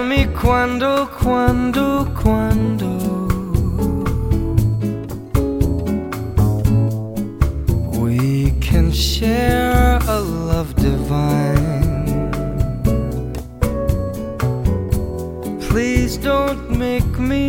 Dimmi quando, quando, quando we can share a love divine. Please don't make me